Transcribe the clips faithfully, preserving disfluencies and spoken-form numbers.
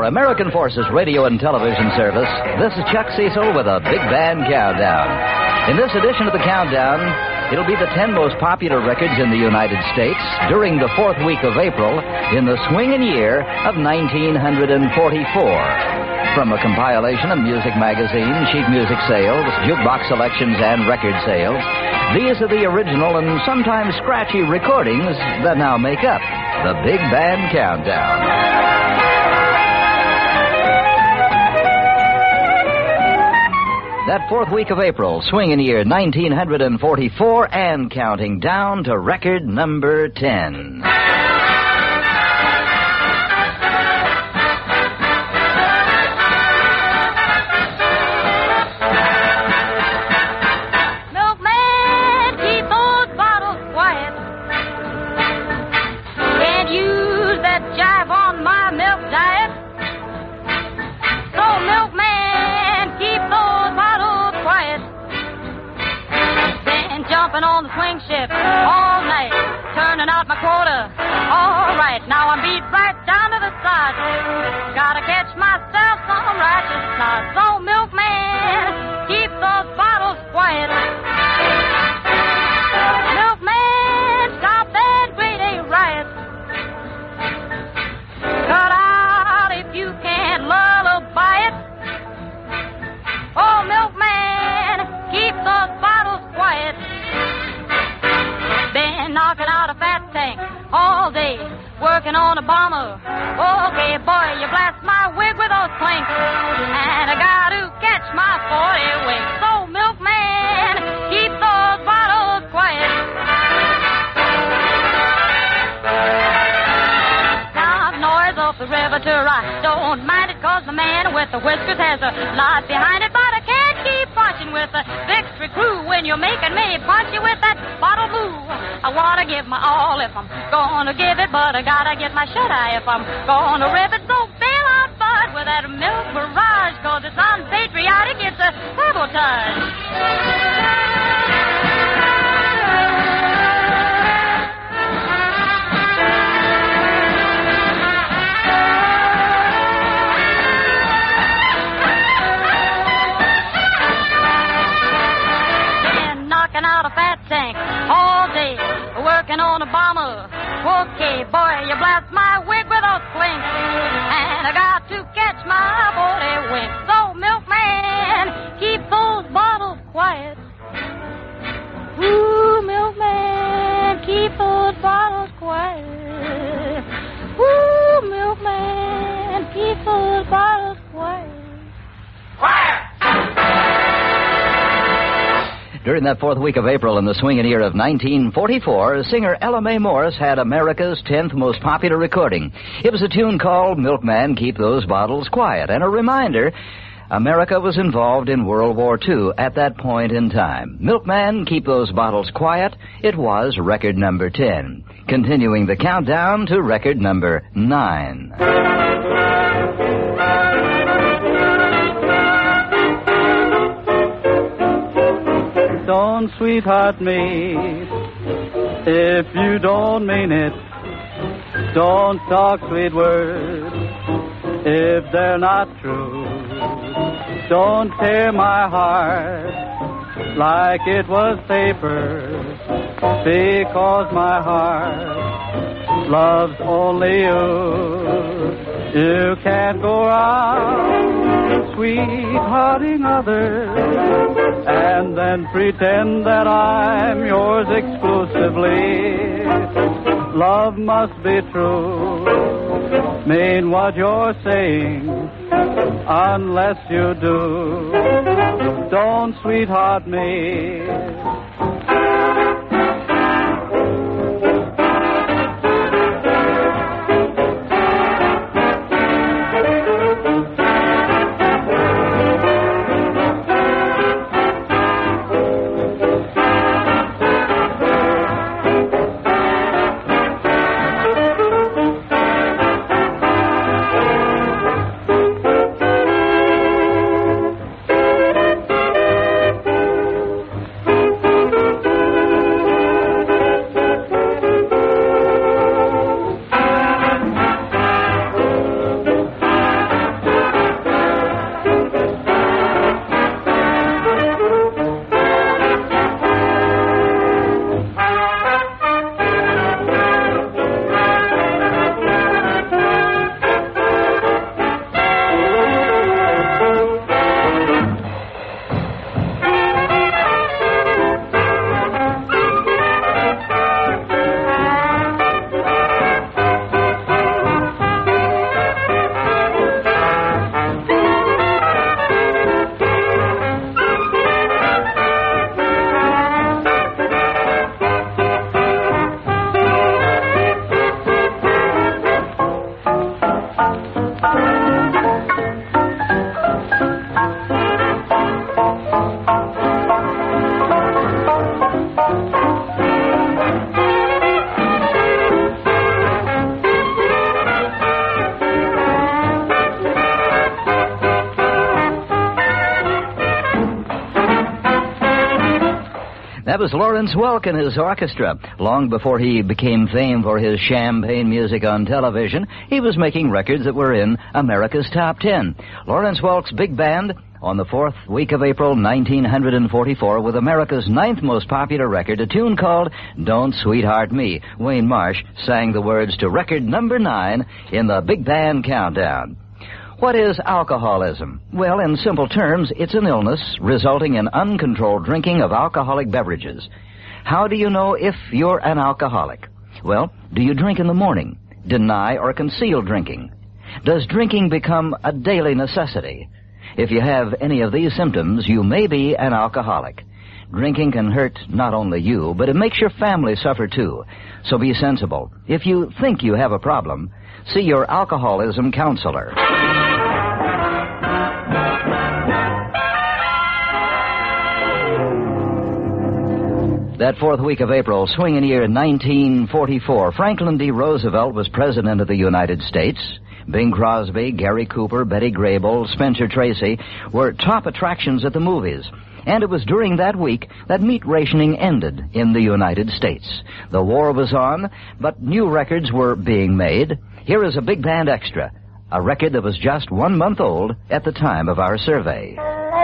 American Forces Radio and Television Service, this is Chuck Cecil with a Big Band Countdown. In this edition of the Countdown, it'll be the ten most popular records in the United States during the fourth week of April in the swinging year of nineteen forty-four. From a compilation of music magazines, sheet music sales, jukebox selections, and record sales, these are the original and sometimes scratchy recordings that now make up the Big Band Countdown. That fourth week of April, swinging year nineteen forty-four, and counting down to record number ten. Milkman, keep those bottles quiet. Can't use that jive on my milk diet. So, milkman, keep those bottles quiet. Been jumping on the swing ship all night, turning out my quota. All right, now I'm beat right down to the side. Gotta catch myself some righteous snot. So, milkman, keep those bottles quiet. Milkman, stop that grade A riot. Cut out if you can't lullaby it. Oh, milkman, keep those bottles quiet. Been knocking out a fat tank all day, working on a bomber. Okay, boy, you blast my wig with those clinks, and I got to catch my forty winks. So, milkman, keep those bottles quiet. Now, noise off the river to right, don't mind it, cause the man with the whiskers has a lot behind it, but I can't keep punching with the victory crew when you're making me punch you with that bottle move. I want to give my all if I'm going to give it, but I got to get my shut-eye if I'm going to rip it. So bail out, bud, with that milk barrage, cause it's unpatriotic, it's a sabotage. Out a fat tank all day, working on a bomber. Okay, boy, you blast my wig with those clinks, and I got to catch my forty winks. So, milkman, keep those bottles quiet. Ooh, milkman, keep those bottles quiet. Ooh, milkman, keep those bottles quiet. Quiet! During that fourth week of April in the swinging year of nineteen forty-four, singer Ella Mae Morris had America's tenth most popular recording. It was a tune called Milkman, Keep Those Bottles Quiet, and a reminder, America was involved in World War Two at that point in time. Milkman, Keep Those Bottles Quiet, it was record number ten. Continuing the countdown to record number nine. Don't sweetheart me if you don't mean it. Don't talk sweet words if they're not true. Don't tear my heart like it was paper, because my heart loves only you. You can't go around sweethearting others and then pretend that I'm yours exclusively. Love must be true, mean what you're saying, unless you do. Don't sweetheart me. That was Lawrence Welk and his orchestra. Long before he became famed for his champagne music on television, he was making records that were in America's Top Ten. Lawrence Welk's big band on the fourth week of April, nineteen forty-four, with America's ninth most popular record, a tune called Don't Sweetheart Me. Wayne Marsh sang the words to record number nine in the Big Band Countdown. What is alcoholism? Well, in simple terms, it's an illness resulting in uncontrolled drinking of alcoholic beverages. How do you know if you're an alcoholic? Well, do you drink in the morning, deny or conceal drinking? Does drinking become a daily necessity? If you have any of these symptoms, you may be an alcoholic. Drinking can hurt not only you, but it makes your family suffer too. So be sensible. If you think you have a problem, see your alcoholism counselor. That fourth week of April, swinging year nineteen forty-four, Franklin D. Roosevelt was President of the United States. Bing Crosby, Gary Cooper, Betty Grable, Spencer Tracy were top attractions at the movies. And it was during that week that meat rationing ended in the United States. The war was on, but new records were being made. Here is a big band extra, a record that was just one month old at the time of our survey.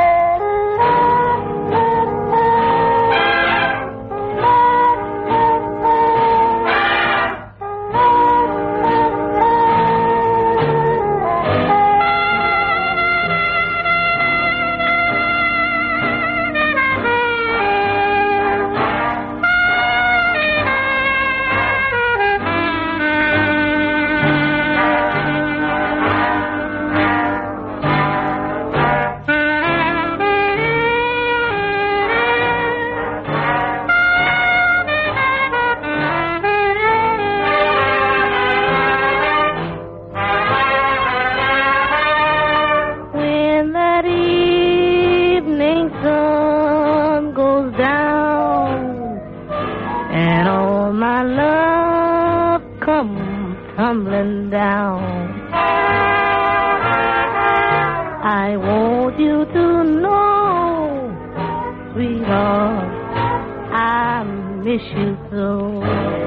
Tumbling down. I want you to know, sweetheart, I miss you so.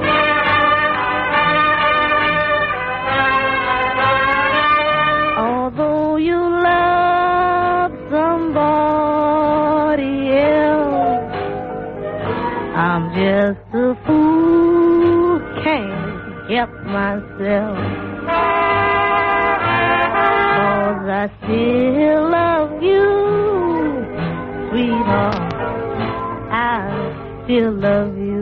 Although you love somebody else, I'm just a fool, can't help myself, 'cause I still love you, sweetheart, I still love you.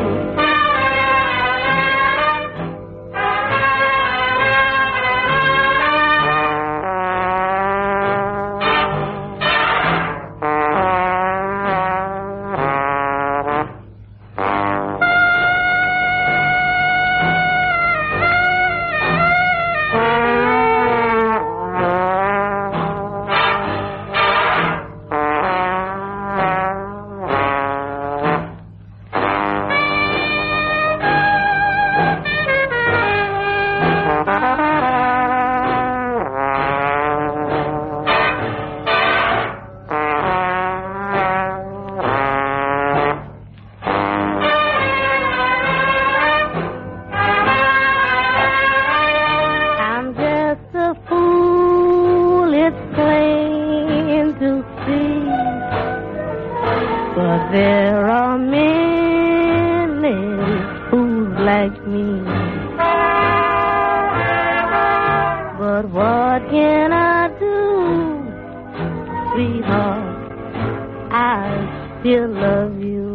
But there are many fools like me. But what can I do, sweetheart? I still love you.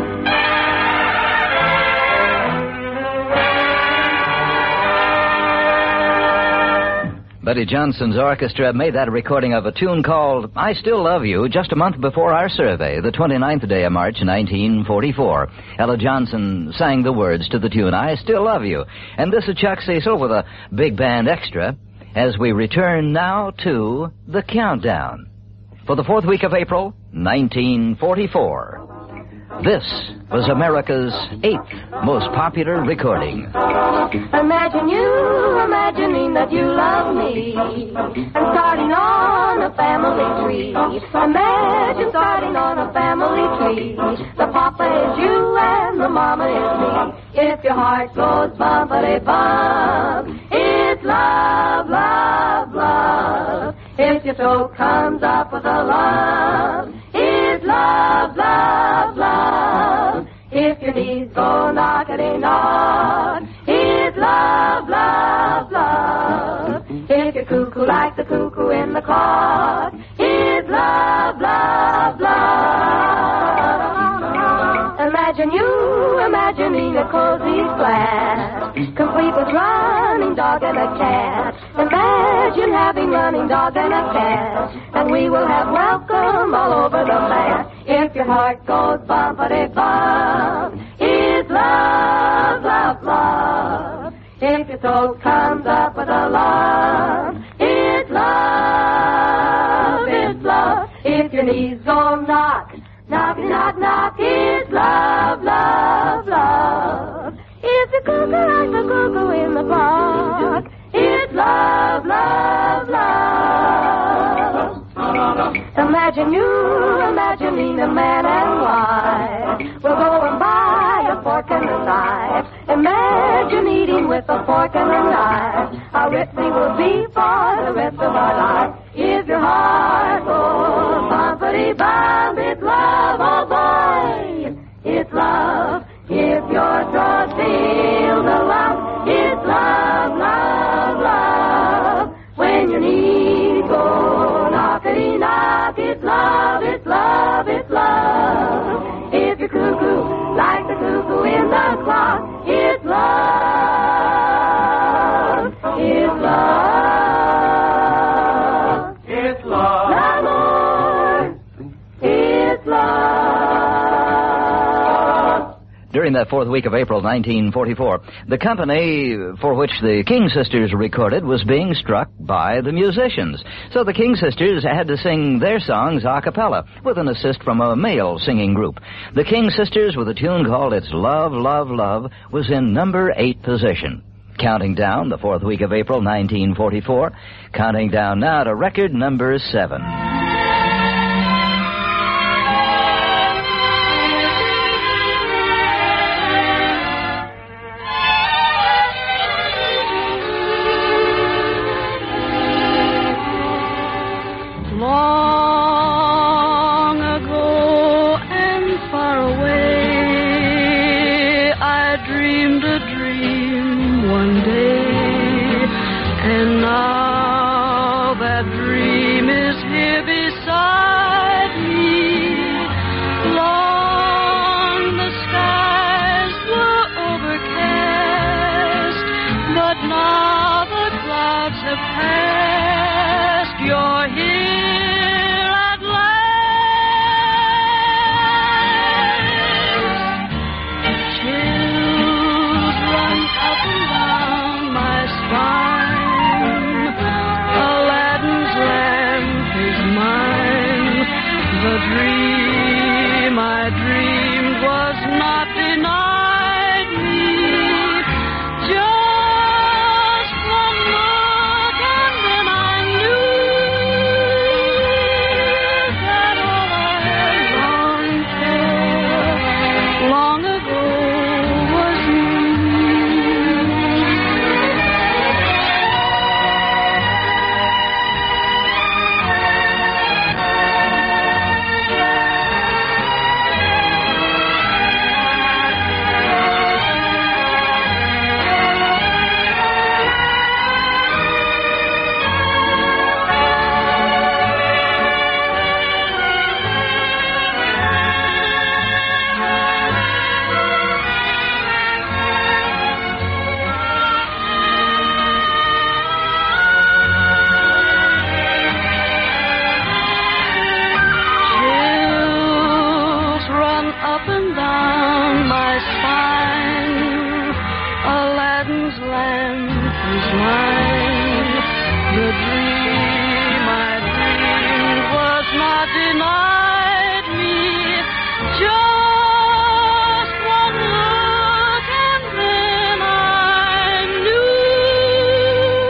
Buddy Johnson's orchestra made that recording of a tune called I Still Love You just a month before our survey, the twenty-ninth day of March, nineteen forty-four. Ella Johnson sang the words to the tune, I Still Love You. And this is Chuck Cecil with a big band extra as we return now to the countdown for the fourth week of April, nineteen forty-four. This was America's eighth most popular recording. Imagine you, imagine imagining that you love me and starting on a family tree. Imagine starting on a family tree. The papa is you and the mama is me. If your heart goes bumpity-bump, it's love, love, love. If your throat comes up with a lump, it's love, love, love. If your knees go knockety-knock, it's love, love, love. If you're cuckoo like the cuckoo in the clock, it's love, love, love. Imagine you imagining a cozy flat, complete with running dog and a cat. Imagine having running dog and a cat, and we will have welcome all over the mat. If your heart goes bumpity-bump, it's love, love, love. If your throat comes up with a lump, it's love, it's love. If your knees go knock, knock, knock, knock, it's love, love, love. If you're cuckoo like the cuckoo in the clock, it's love, love, love. Imagine you imagining a man and wife. We'll go and buy a fork and a knife. Imagine eating with a fork and a knife. How rich we will be for the rest of our life. If your heart goes bumpity-bump, it's love, oh boy, it's love. If your throat feels a lump, it's love, love, love. When your knees go knockety-knock, it's love, it's love, it's love. If you're cuckoo like the cuckoo in the clock, it's love, it's love, it's love, l'amour, it's love. During that fourth week of April nineteen forty-four, the company for which the King Sisters recorded was being struck by the musicians. So the King Sisters had to sing their songs a cappella with an assist from a male singing group. The King Sisters, with a tune called It's Love, Love, Love, was in number eight position. Counting down the fourth week of April nineteen forty-four, counting down now to record number seven. Long ago and far away, I dreamed a dream one day, and now that dream is here beside me. Long the skies were overcast, but now the clouds have passed. You're here. The dream I dreamed was not denied me. Just one look and then I knew that all I longed for long ago was up and down my spine. Aladdin's lamp is mine. The dream I dreamed was not denied me. Just one look and then I knew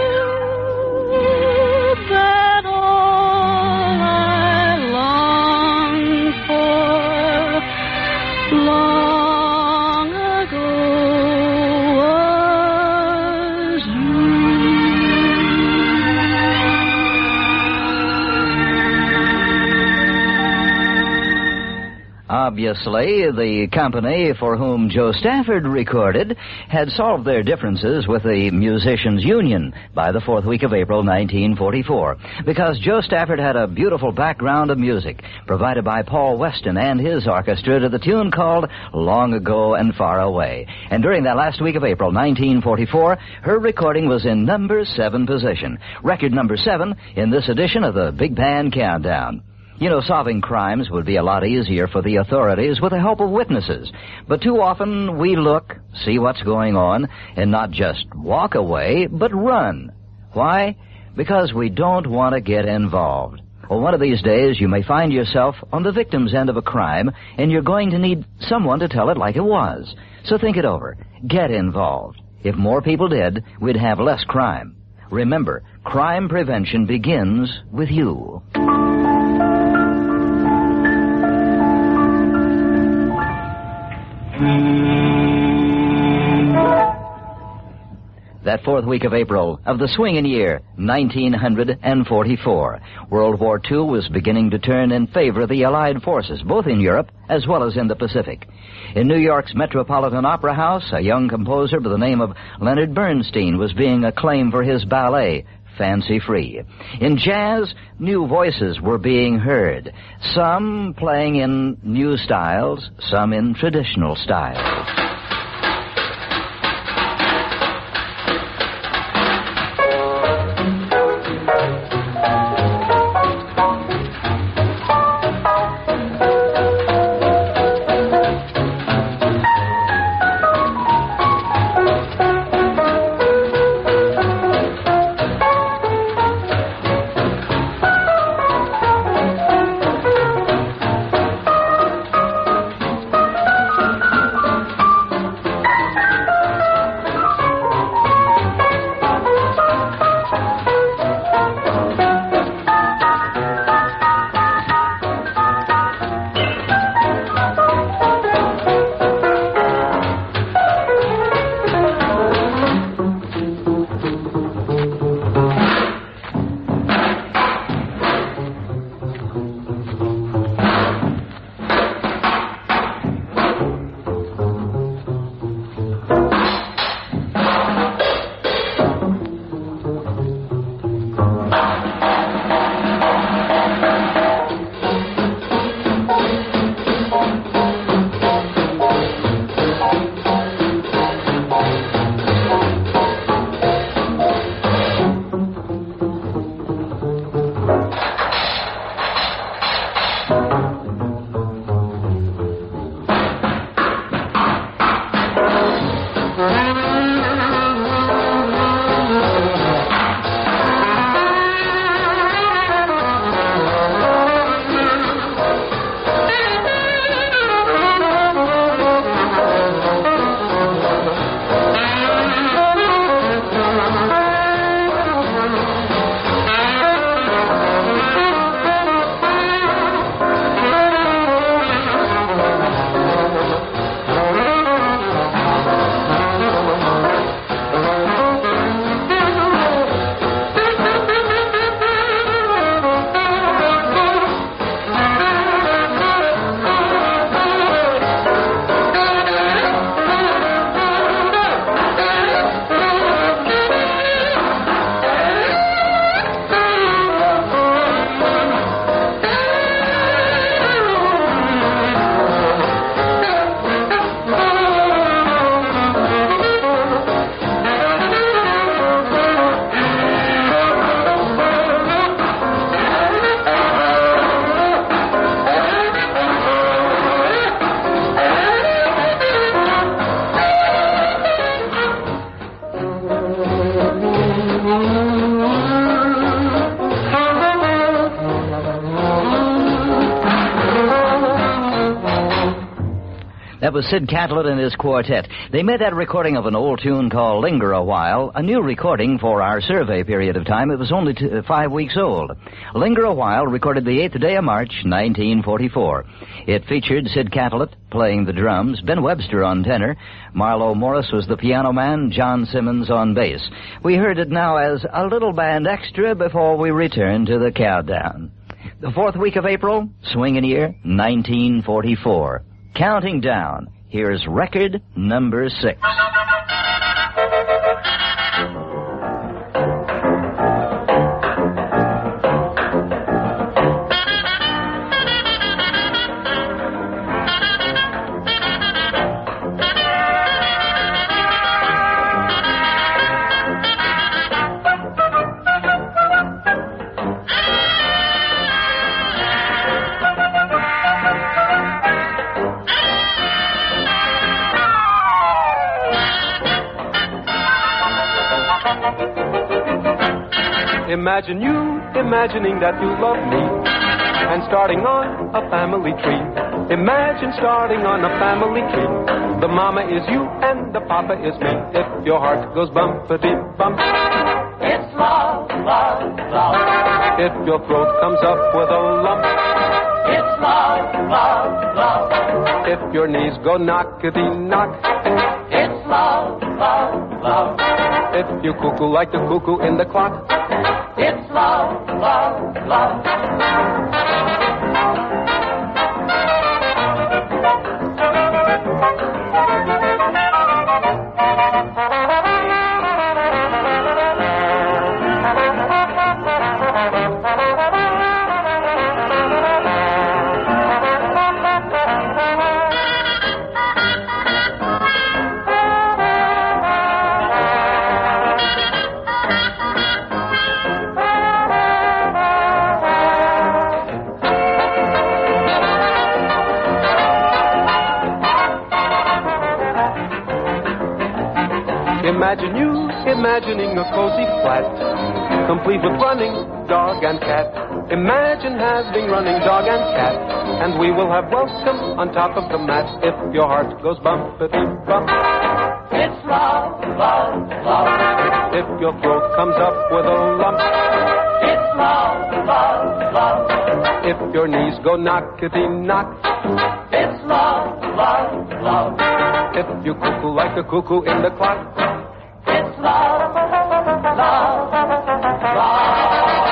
Obviously, the company for whom Joe Stafford recorded had solved their differences with the Musicians Union by the fourth week of April nineteen forty-four, because Joe Stafford had a beautiful background of music provided by Paul Weston and his orchestra to the tune called Long Ago and Far Away. And during that last week of April nineteen forty-four, her recording was in number seven position, record number seven in this edition of the Big Band Countdown. You know, solving crimes would be a lot easier for the authorities with the help of witnesses. But too often we look, see what's going on, and not just walk away, but run. Why? Because we don't want to get involved. Well, one of these days you may find yourself on the victim's end of a crime, and you're going to need someone to tell it like it was. So think it over. Get involved. If more people did, we'd have less crime. Remember, crime prevention begins with you. That fourth week of April of the swinging year, nineteen forty-four, World War Two was beginning to turn in favor of the Allied forces, both in Europe as well as in the Pacific. In New York's Metropolitan Opera House, a young composer by the name of Leonard Bernstein was being acclaimed for his ballet, Fancy Free. In jazz, new voices were being heard, some playing in new styles, some in traditional styles. That was Sid Catlett and his quartet. They made that recording of an old tune called Linger a While, a new recording for our survey period of time. It was only two, five weeks old. Linger a While, recorded the eighth day of March, nineteen forty-four. It featured Sid Catlett playing the drums, Ben Webster on tenor, Marlo Morris was the piano man, John Simmons on bass. We heard it now as a little band extra before we return to the countdown. The fourth week of April, swinging year, nineteen forty-four. Counting down, here's record number six. Imagine you imagining that you love me and starting on a family tree. Imagine starting on a family tree. The mama is you and the papa is me. If your heart goes bumpity-bump, It's love, love, love. if your throat comes up with a lump, It's love, love, love. if your knees go knockety-knock, It's love, love, love. if you cuckoo like the cuckoo in the clock, It's love, love, love. Imagine you imagining a cozy flat, complete with running dog and cat. Imagine having running dog and cat, and we will have welcome on top of the mat. If your heart goes bumpity-bump, It's love, love, love. if your throat comes up with a lump, It's love, love, love. if your knees go knockety-knock, It's love, love, love. if you cuckoo like a cuckoo in the clock, It's love, love, love.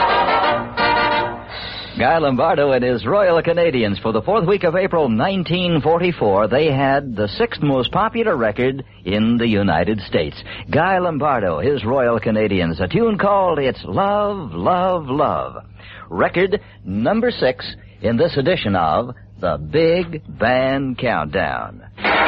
Guy Lombardo and his Royal Canadians. For the fourth week of April, nineteen forty-four, they had the sixth most popular record in the United States. Guy Lombardo, his Royal Canadians. A tune called It's Love, Love, Love. Record number six in this edition of the Big Band Countdown.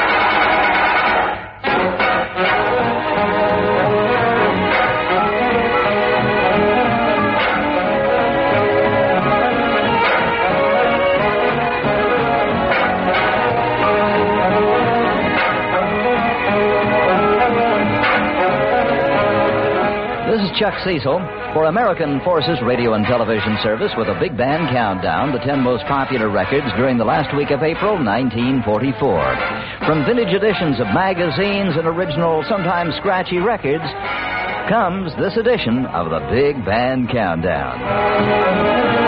This is Chuck Cecil for American Forces Radio and Television Service with a Big Band Countdown, the ten most popular records during the last week of April, nineteen forty-four. From vintage editions of magazines and original, sometimes scratchy records, comes this edition of the Big Band Countdown.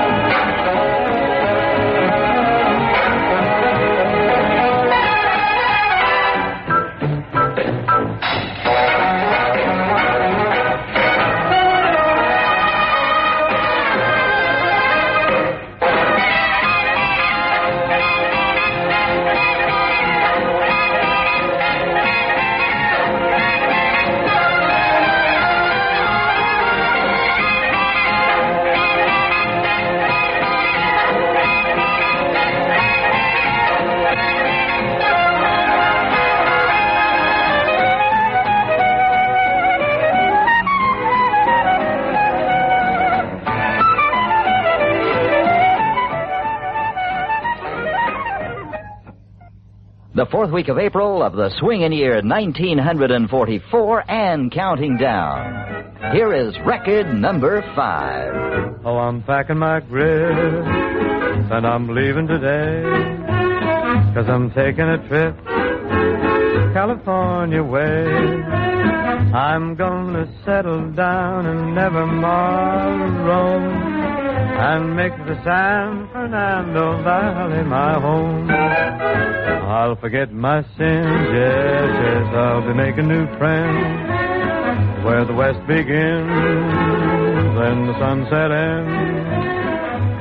The fourth week of April of the swinging year nineteen forty-four and counting down. Here is record number five. Oh, I'm packing my grip and I'm leaving today, 'cause I'm taking a trip California way. I'm gonna settle down and never more roam and make the San Fernando Valley my home. I'll forget my sins, yes, yes, I'll be making new friends where the west begins and the sunset ends.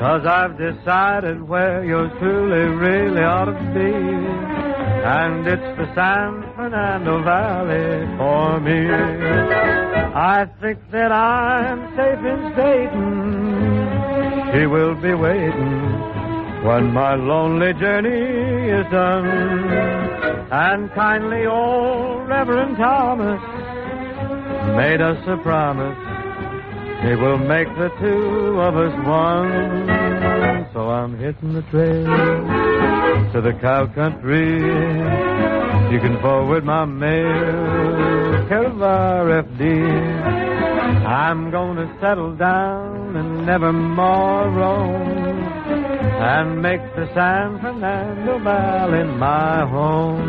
'cause I've decided where you truly, really ought to be. And it's the San Fernando Valley for me. I think that I'm safe in stating she will be waiting when my lonely journey is done. And kindly old Reverend Thomas made us a promise he will make the two of us one. So I'm hitting the trail to the cow country. You can forward my mail, care of R F D. I'm gonna settle down and never more roam, and make the San Fernando Valley my home.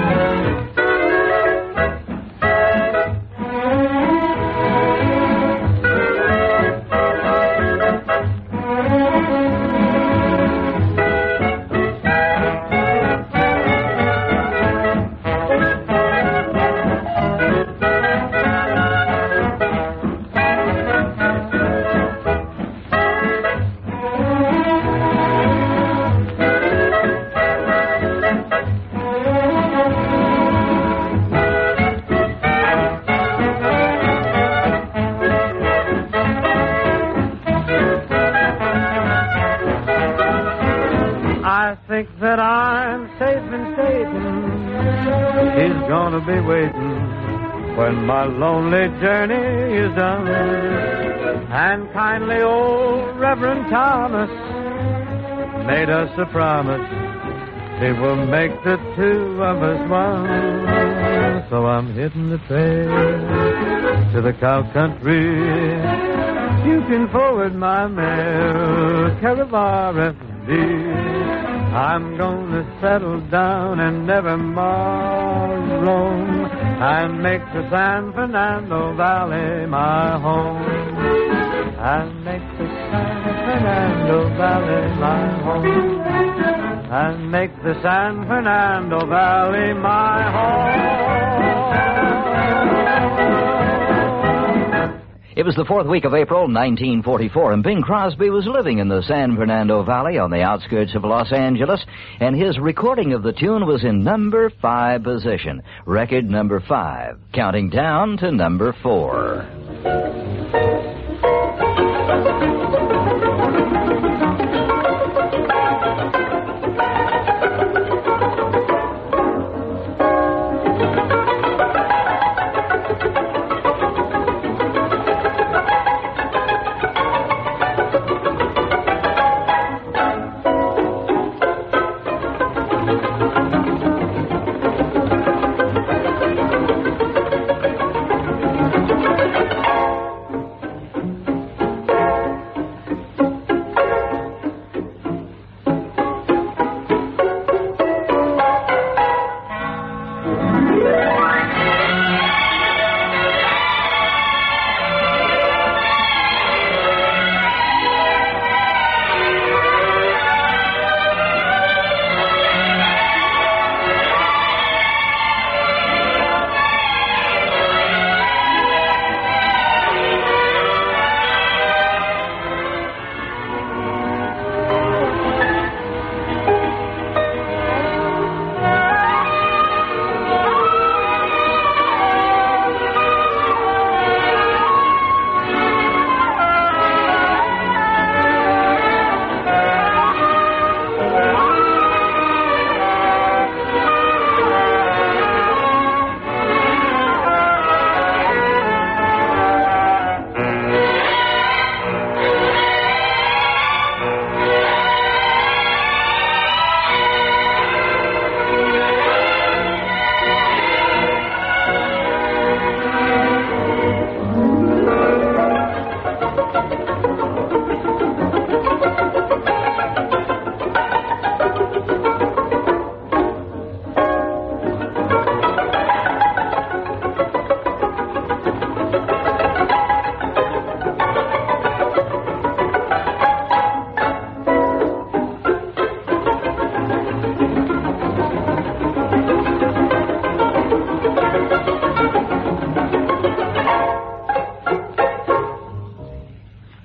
I think that I'm safe in stating he's gonna be waiting when my lonely journey is done. And kindly old Reverend Thomas made us a promise he will make the two of us one. So I'm hitting the trail to the cow country. You can forward my mail, care of R F D. I'm gonna settle down and never more roam, and make the San Fernando Valley my home. And make the San Fernando Valley my home. And make the San Fernando Valley my home. It was the fourth week of April, nineteen forty-four, and Bing Crosby was living in the San Fernando Valley on the outskirts of Los Angeles, and his recording of the tune was in number five position, record number five, counting down to number four.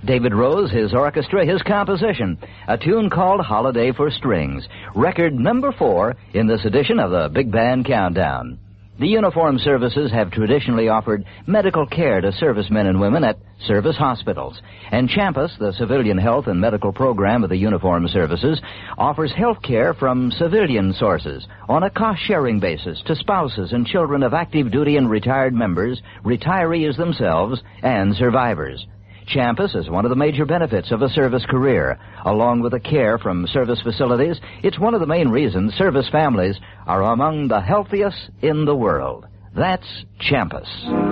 David Rose, his orchestra, his composition, a tune called Holiday for Strings, record number four in this edition of the Big Band Countdown. The uniformed services have traditionally offered medical care to servicemen and women at service hospitals. And Champus, the civilian health and medical program of the uniformed services, offers health care from civilian sources on a cost-sharing basis to spouses and children of active duty and retired members, retirees themselves, and survivors. Champus is one of the major benefits of a service career. Along with the care from service facilities, it's one of the main reasons service families are among the healthiest in the world. That's Champus.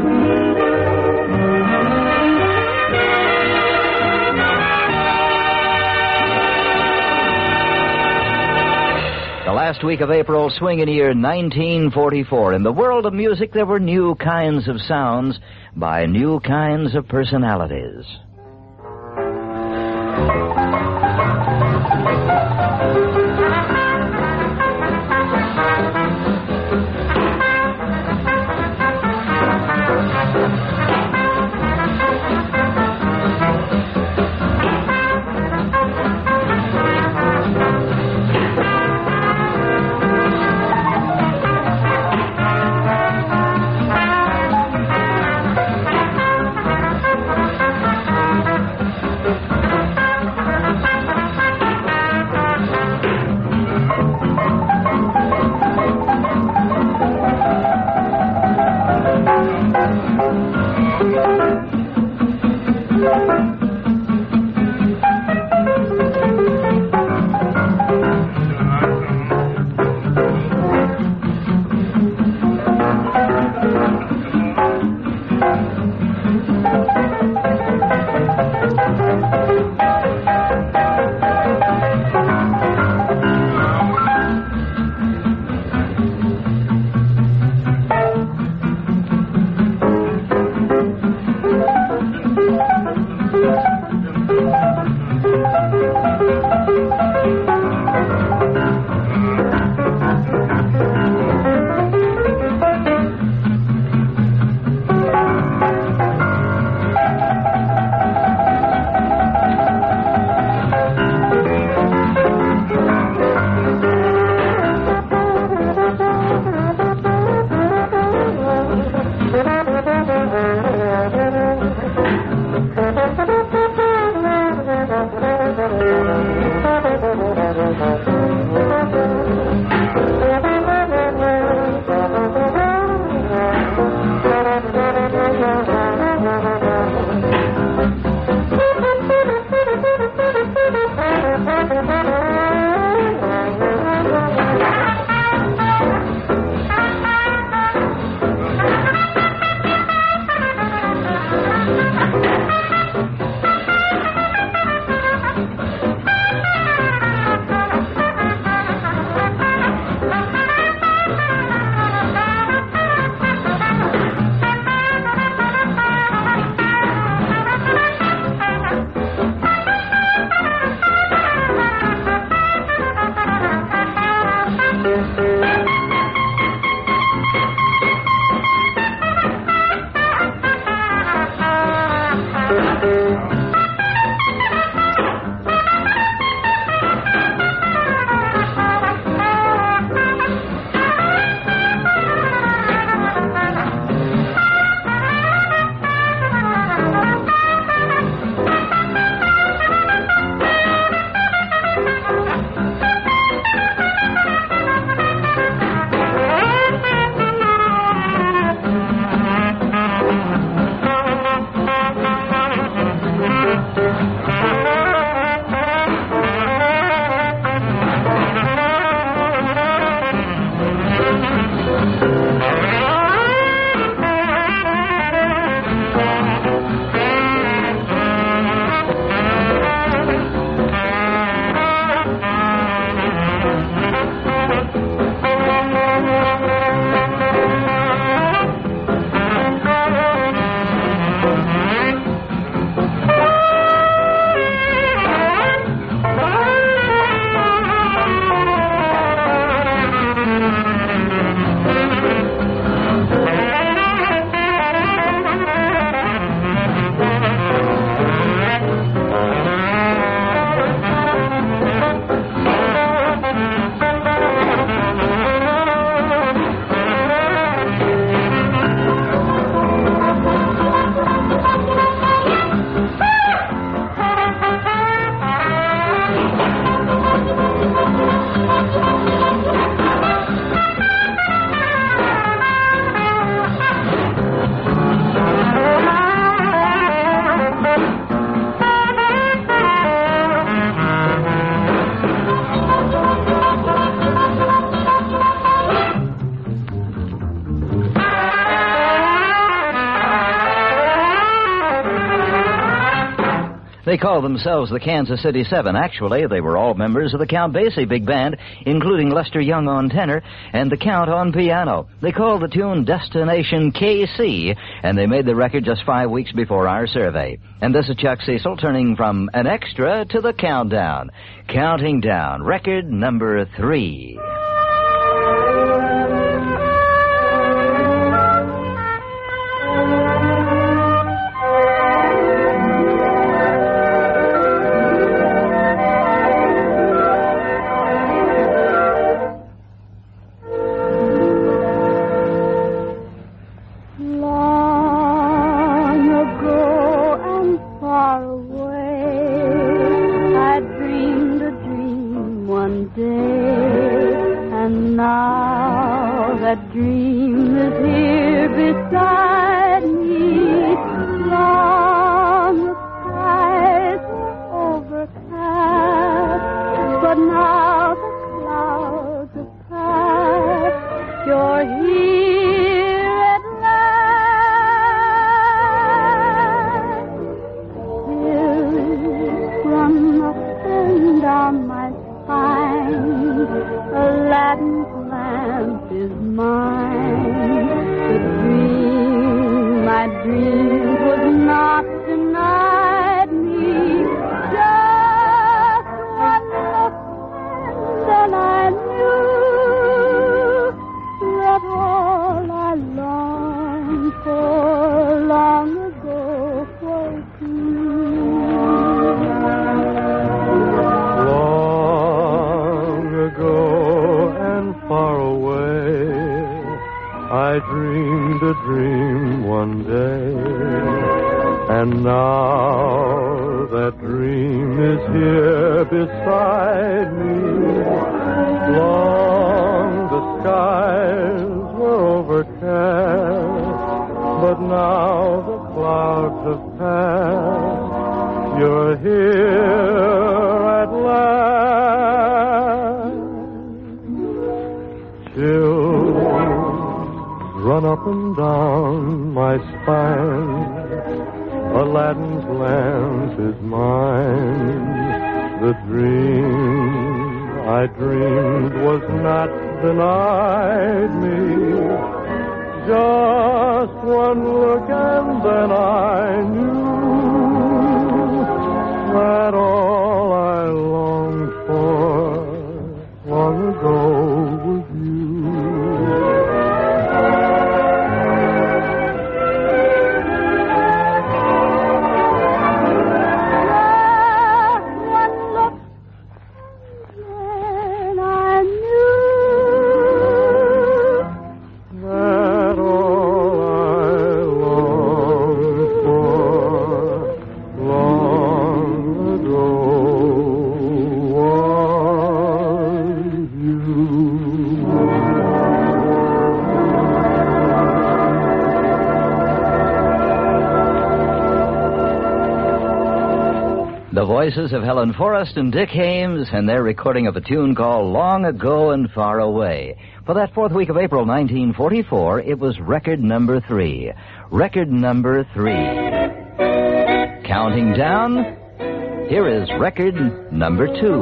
The last week of April, swinging year nineteen forty-four. In the world of music, there were new kinds of sounds by new kinds of personalities. They called themselves the Kansas City Seven. Actually, they were all members of the Count Basie Big Band, including Lester Young on tenor and the Count on piano. They called the tune Destination K C, and they made the record just five weeks before our survey. And this is Chuck Cecil turning from an extra to the countdown. Counting down, record number three. I dreamed a dream one day, and now that dream is here beside me. Long the skies were overcast, but now the clouds have passed. You're here at last. Chills run up and down my spine. Aladdin's lamp is mine. The dream I dreamed was not denied me. Just one look and then I knew that all I longed for long ago was you. The voices of Helen Forrest and Dick Hames and their recording of a tune called Long Ago and Far Away. For that fourth week of April nineteen forty-four, it was record number three. Record number three. Counting down, here is record number two.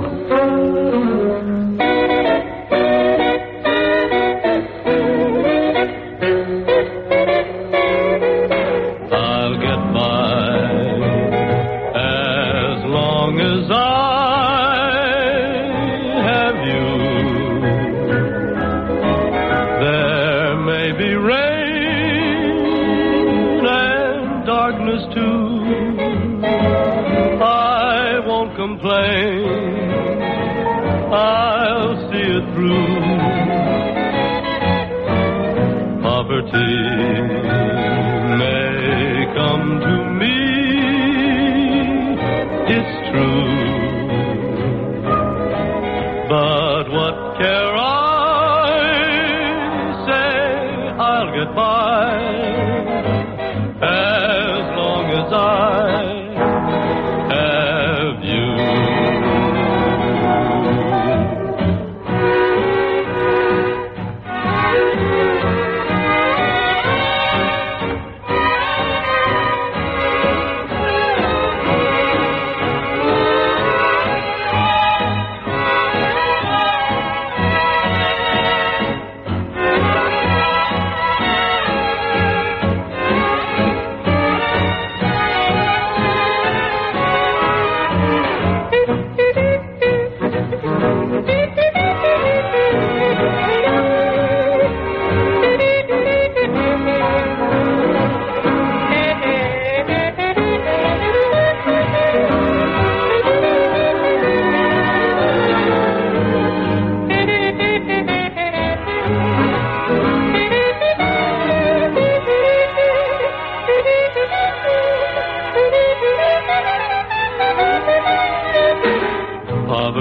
I'll see it through. Poverty may come to me, it's true. But what care I? Say I'll get by as long as I have you.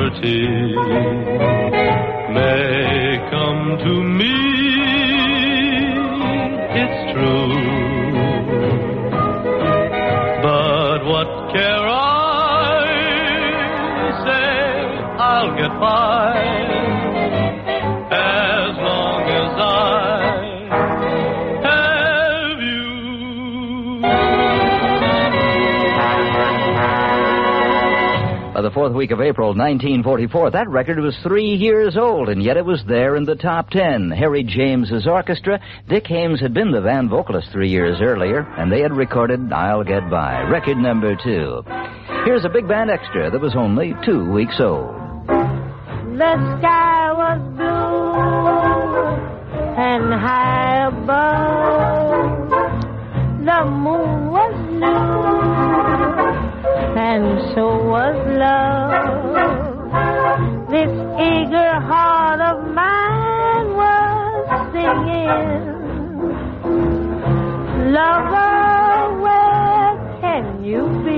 liberty may come to me, it's true. But what care I? Say I'll get by as long as I have you. By the fourth week of April, nineteen forty-four, that record was three years old, and yet it was there in the top ten. Harry James's orchestra. Dick Haymes had been the van vocalist three years earlier, and they had recorded I'll Get By, record number two. Here's a big band extra that was only two weeks old. The sky was blue and high above. The moon was new and so was love. This eager heart of mine was singing, lover, where can you be?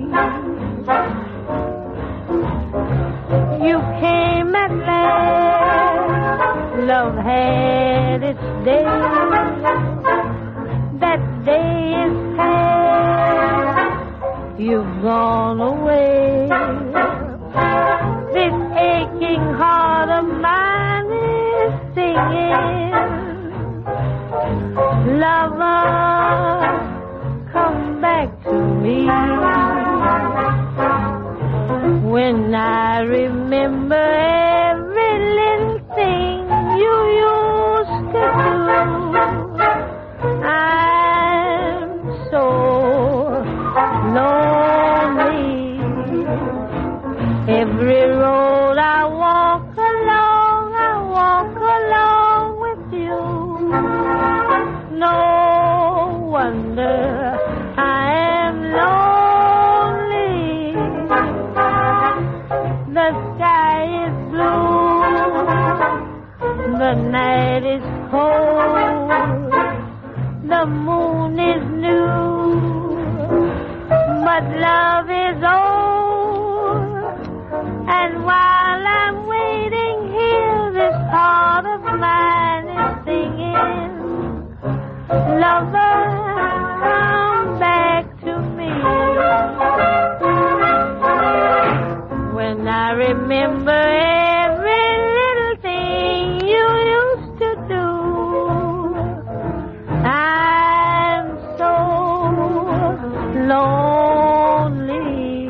You came at last, love had its day. That day is past, you've gone away. This aching heart of mine is singing, lover, come back to me. When I remember every little thing you used to do, I'm so lonely. Every road I walk along, I walk along with you. No wonder I am lonely. The sky is blue, the night is cold, the moon is new, but love is old. And while I'm waiting here, this heart of mine is singing, lover, come back to me. When I remember every little thing you used to do, I'm so lonely.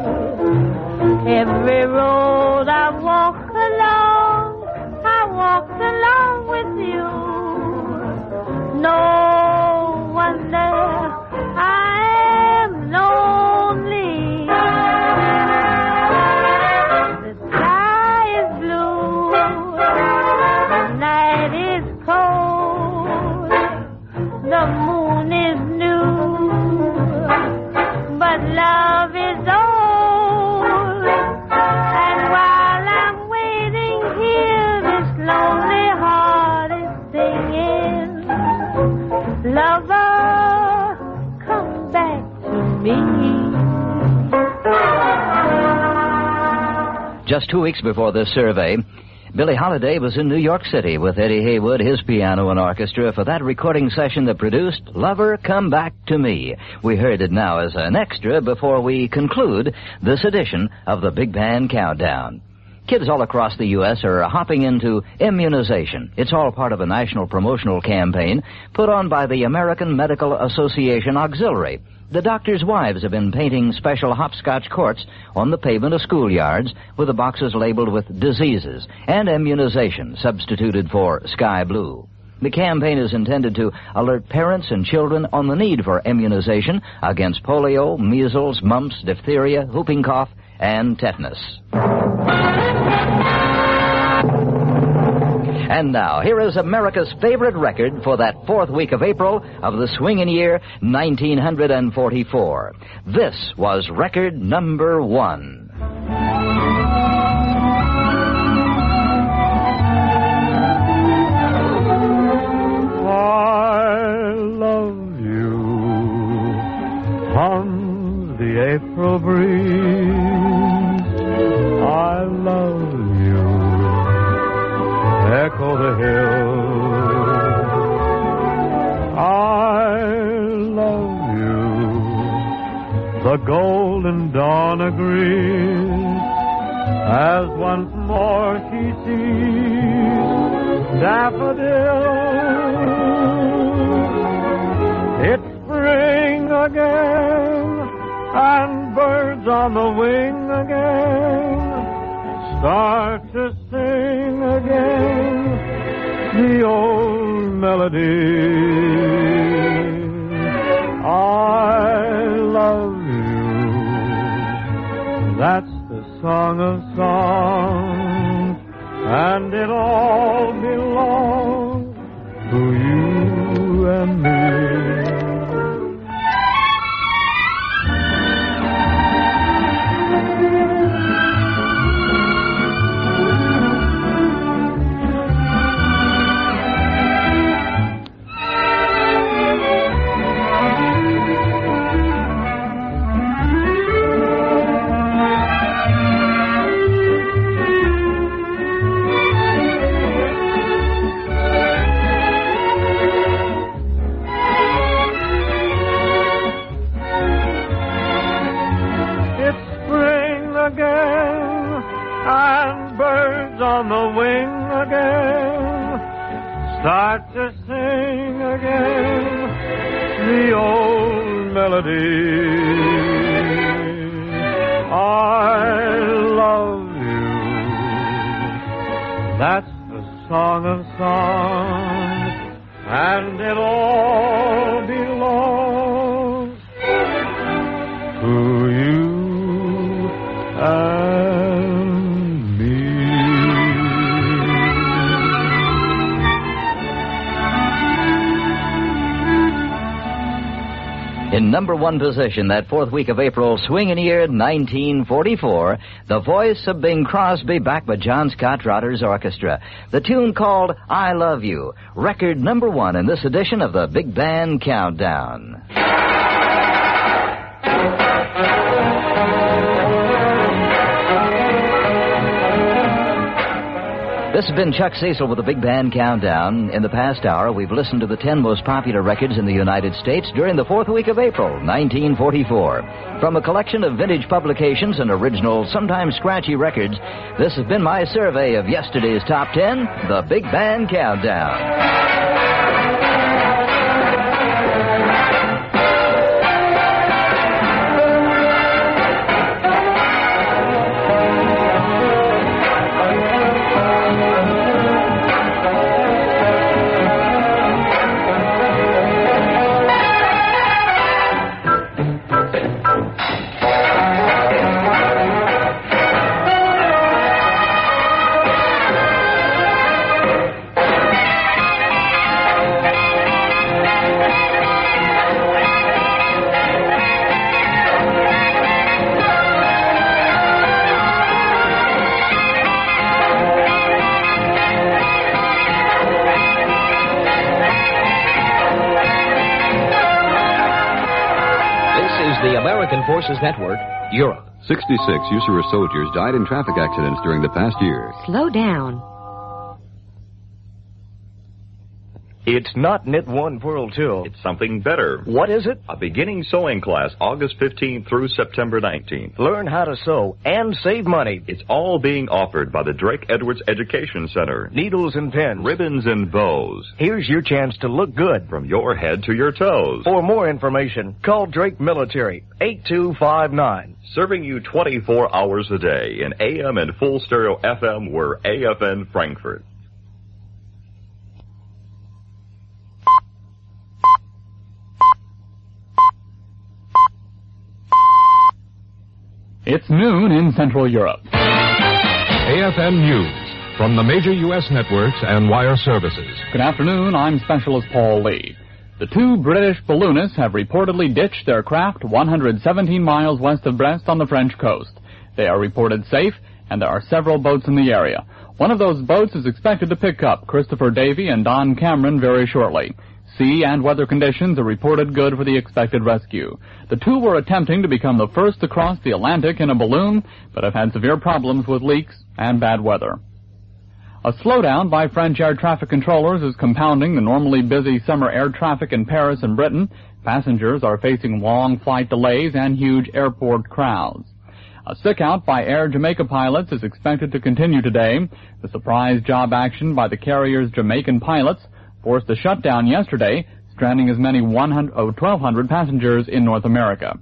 Every road I walk along, I walk along with you. No wonder I am lonely. The sky is blue, the night is cold, the moon is new, but love is old. And while I'm waiting here, this lonely heart is singing, lover, come back to me. Just two weeks before this survey, Billie Holiday was in New York City with Eddie Haywood, his piano and orchestra, for that recording session that produced Lover, Come Back to Me. We heard it now as an extra before we conclude this edition of the Big Band Countdown. Kids all across the U S are hopping into immunization. It's all part of a national promotional campaign put on by the American Medical Association Auxiliary. The doctors' wives have been painting special hopscotch courts on the pavement of schoolyards with the boxes labeled with diseases and immunization substituted for sky blue. The campaign is intended to alert parents and children on the need for immunization against polio, measles, mumps, diphtheria, whooping cough, and tetanus. And now, here is America's favorite record for that fourth week of April of the swinging year nineteen forty-four. This was record number one. I love you, hums the April breeze. I love you. Echo the hills. I love you. The golden dawn agrees as once more she sees daffodils. It's spring again, and birds on the wing again start to sing again the old melody. I love you. That's the song of songs, and it all belongs to you and me. On the wing again, start to sing again the old melody. I love you. That's the song of songs, and it all belongs to you and in number one position that fourth week of April, swinging year nineteen forty-four, the voice of Bing Crosby backed by John Scott Rodgers Orchestra. The tune called I Love You, record number one in this edition of the Big Band Countdown. This has been Chuck Cecil with the Big Band Countdown. In the past hour, we've listened to the ten most popular records in the United States during the fourth week of April, nineteen forty-four. From a collection of vintage publications and original, sometimes scratchy records, this has been my survey of yesterday's top ten, the Big Band Countdown. The American Forces Network, Europe. sixty-six U S A R E soldiers died in traffic accidents during the past year. Slow down. It's not Knit One Purl Two. It's something better. What is it? A beginning sewing class, August fifteenth through September nineteenth. Learn how to sew and save money. It's all being offered by the Drake Edwards Education Center. Needles and pins. Ribbons and bows. Here's your chance to look good. From your head to your toes. For more information, call Drake Military, eight two five nine. Serving you twenty-four hours a day in A M and full stereo F M, we're A F N Frankfurt. It's noon in Central Europe. A F M News from the major U S networks and wire services. Good afternoon, I'm Specialist Paul Lee. The two British balloonists have reportedly ditched their craft one hundred seventeen miles west of Brest on the French coast. They are reported safe, and there are several boats in the area. One of those boats is expected to pick up Christopher Davy and Don Cameron very shortly. Sea and weather conditions are reported good for the expected rescue. The two were attempting to become the first to cross the Atlantic in a balloon, but have had severe problems with leaks and bad weather. A slowdown by French air traffic controllers is compounding the normally busy summer air traffic in Paris and Britain. Passengers are facing long flight delays and huge airport crowds. A sick-out by Air Jamaica pilots is expected to continue today. The surprise job action by the carrier's Jamaican pilots forced a shutdown yesterday, stranding as many twelve hundred passengers in North America.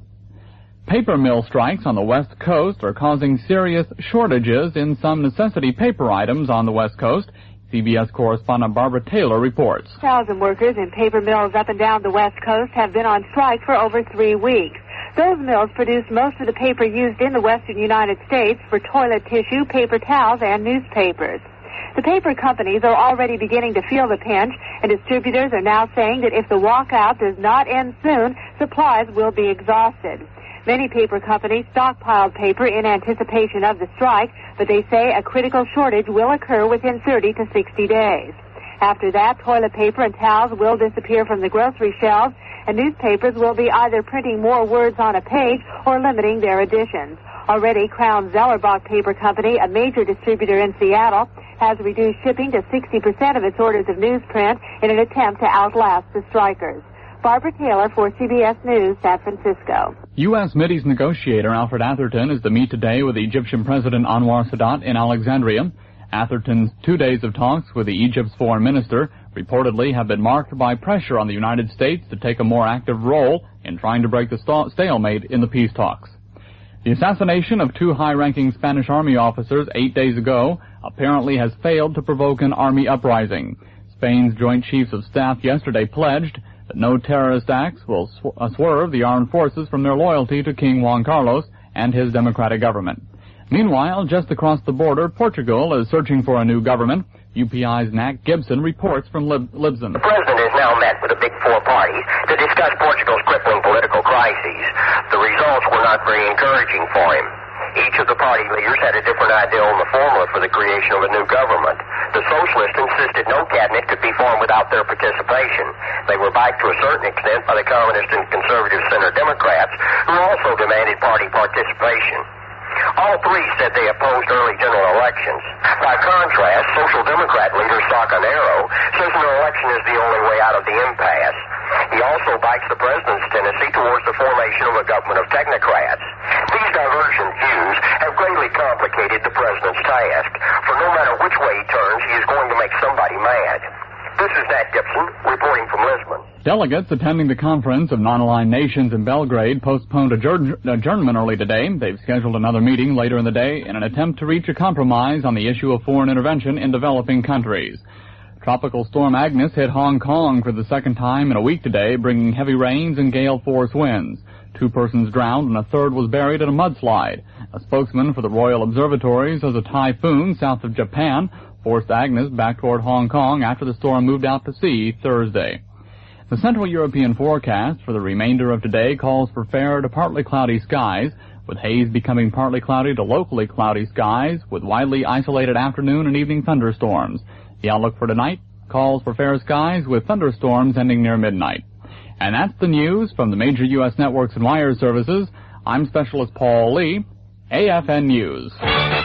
Paper mill strikes on the West Coast are causing serious shortages in some necessity paper items on the West Coast. C B S correspondent Barbara Taylor reports. Thousand workers in paper mills up and down the West Coast have been on strike for over three weeks. Those mills produce most of the paper used in the western United States for toilet tissue, paper towels, and newspapers. The paper companies are already beginning to feel the pinch, and distributors are now saying that if the walkout does not end soon, supplies will be exhausted. Many paper companies stockpiled paper in anticipation of the strike, but they say a critical shortage will occur within thirty to sixty days. After that, toilet paper and towels will disappear from the grocery shelves, and newspapers will be either printing more words on a page or limiting their editions. Already, Crown Zellerbach Paper Company, a major distributor in Seattle, has reduced shipping to sixty percent of its orders of newsprint in an attempt to outlast the strikers. Barbara Taylor for C B S News, San Francisco. U S Mideast negotiator Alfred Atherton is to meet today with Egyptian President Anwar Sadat in Alexandria. Atherton's two days of talks with the Egypt's foreign minister reportedly have been marked by pressure on the United States to take a more active role in trying to break the stalemate in the peace talks. The assassination of two high-ranking Spanish army officers eight days ago apparently has failed to provoke an army uprising. Spain's Joint Chiefs of Staff yesterday pledged that no terrorist acts will sw- uh, swerve the armed forces from their loyalty to King Juan Carlos and his democratic government. Meanwhile, just across the border, Portugal is searching for a new government. U P I's Nat Gibson reports from Lib- Lisbon. The president has now met with the big four parties to discuss Portugal's crippling political crises. The results were not very encouraging for him. Each of the party leaders had a different idea on the formula for the creation of a new government. The socialists insisted no cabinet could be formed without their participation. They were backed to a certain extent by the communist and conservative center Democrats, who also demanded party participation. All three said they opposed early general elections. By contrast, Social Democrat leader Sacanero says an election is the only way out of the impasse. He also backs the president's tendency towards the formation of a government of technocrats. These divergent views have greatly complicated the president's task, for no matter which way he turns, he is going to make somebody mad. This is Nat Gibson, reporting from Lisbon. Delegates attending the conference of non-aligned nations in Belgrade postponed adjourn- adjournment early today. They've scheduled another meeting later in the day in an attempt to reach a compromise on the issue of foreign intervention in developing countries. Tropical storm Agnes hit Hong Kong for the second time in a week today, bringing heavy rains and gale-force winds. Two persons drowned and a third was buried in a mudslide. A spokesman for the Royal Observatory says a typhoon south of Japan forced Agnes back toward Hong Kong after the storm moved out to sea Thursday. The Central European forecast for the remainder of today calls for fair to partly cloudy skies, with haze becoming partly cloudy to locally cloudy skies, with widely isolated afternoon and evening thunderstorms. The outlook for tonight calls for fair skies with thunderstorms ending near midnight. And that's the news from the major U S networks and wire services. I'm Specialist Paul Lee, A F N News.